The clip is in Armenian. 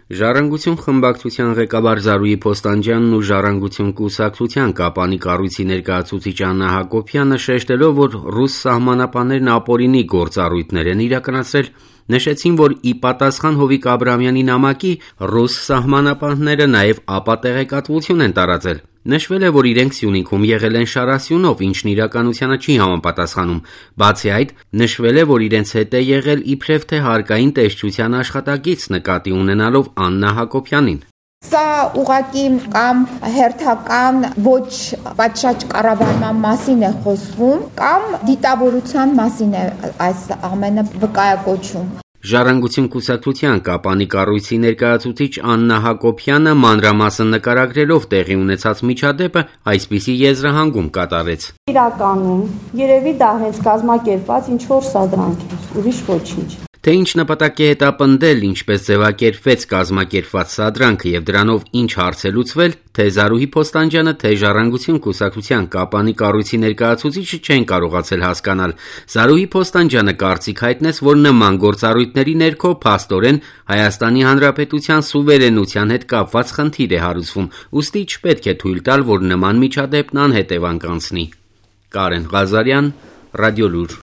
Ժառանգություն խմբակցության ղեկավար Զարուհի Փոստանջյանն ու Ժառանգություն կուսակցության Կապանի կառույցի ներկայացուցիչ Աննա Հակոբյանը շեշտելով, որ ռուս սահմանապաններն ապօրինի գործառույթներ են իրականացրել, նշեցին, որ ի պատասխան Հովիկ Աբրահամյանի նամակի ռուս սահմանապանները նաև ապատեղեկատվություն են տարածել։ Նշվել է, որ իրենք Սյունիքում եղել են Շարասյունով, ինչն իրականությանը չի համապատասխանում։ Բացի այդ, նշվել է, որ իրենց հետ է եղել իբրև թե հարկային տեսչության աշխատակից, նկատի ունենալով Աննա Հակոբյանին։ Սա ուղղակի կամ հերթական ոչ պատշաճ կառավարման մասին է խոսվում, կամ դիտավորության մասին է այս ամենը վկայակոչում։ Ժառանգություն կուսակցության Կապանի կառույցի ներկայացուցիչ Աննա Հակոբյանը մանրամասն նկարագրելով տեղի ունեցած միջադեպը այսպիսի եզրահանգում կատարեց։ Իրականում երևի դա հենց կազմակերպված ինչ-որ սադրանք է, ուրիշ ոչինչ։ Թե ինչ նպատակի հետապնդել, ինչպես ձևակերպվեց կազմակերպված սադրանքը եւ դրանով ինչ հարց է լուծվել, թե Զարուհի Փոստանջյանը, թե Ժառանգություն կուսակցության Կապանի կառույցի ներկայացուցիչը չեն կարողացել հասկանալ։ Զարուհի Փոստանջյանը կարծիք հայտնեց, որ նման գործառույթների ներքո փաստորեն Հայաստանի Հանրապետության սուվերենության հետ կապված խնդիր է հարուցվում, ուստի չպետք է թույլ տալ, որ նման միջադեպն անհետևանք անցնի։ Կարեն Ղազարյան, Ռադիոլուր։